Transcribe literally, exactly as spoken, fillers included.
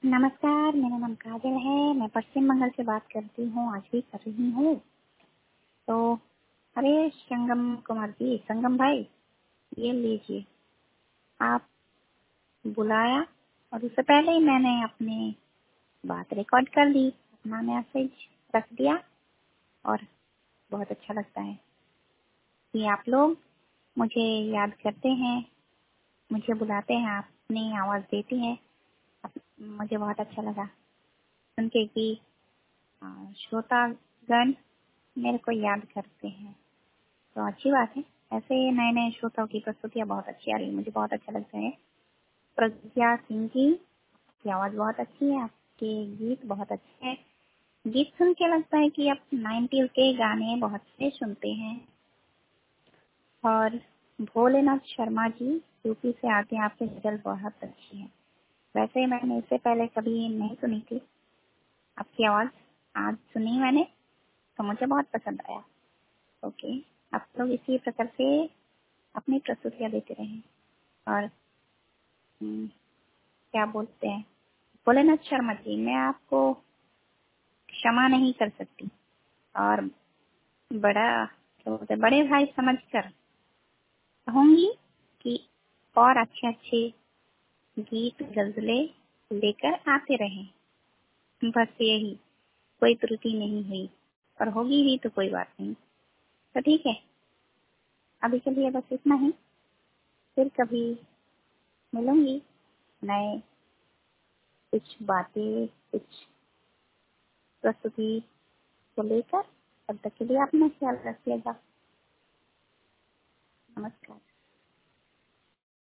नमस्कार, मेरा नाम काजल है। मैं पश्चिम बंगाल से बात करती हूँ, आज भी कर रही हूँ। तो अरे संगम कुमार जी, संगम भाई, ये लीजिए, आप बुलाया और उससे पहले ही मैंने अपनी बात रिकॉर्ड कर ली, अपना मैसेज रख दिया। और बहुत अच्छा लगता है कि आप लोग मुझे याद करते हैं, मुझे बुलाते हैं, आप अपनी आवाज़ देती हैं। मुझे बहुत अच्छा लगा सुन के कि श्रोतागण मेरे को याद करते हैं, तो अच्छी बात है। ऐसे नए नए श्रोताओं की प्रस्तुतियाँ बहुत अच्छी आ रही है, मुझे बहुत अच्छा लगता है। प्रज्ञा सिंह जी की आवाज़ बहुत अच्छी है, आपके गीत बहुत अच्छे हैं। गीत सुन के लगता है कि आप नाइन्टीज के गाने बहुत से सुनते हैं। और भोलेनाथ शर्मा जी यूपी से आते हैं, आपकी गजल बहुत अच्छी है। वैसे मैंने इससे पहले कभी नहीं सुनी थी आपकी आवाज़, आज सुनी मैंने तो मुझे बहुत पसंद आया। ओके, आप लोग इसी प्रकार से अपनी प्रस्तुतियाँ देते रहें। और हम्म, क्या बोलते हैं, भोलेनाथ शर्मा जी, मैं आपको क्षमा नहीं कर सकती और बड़ा क्या बोलते हैं, बड़े भाई समझकर कहूंगी कि और अच्छे अच्छे गीत गजलें लेकर आते रहें। बस यही, कोई त्रुटि नहीं हुई और होगी भी तो कोई बात नहीं। तो ठीक है, अभी के लिए बस इतना ही। फिर कभी मिलूंगी नए कुछ बातें, कुछ प्रस्तुति को लेकर। तब तक के लिए अपना ख्याल रखिएगा। नमस्कार।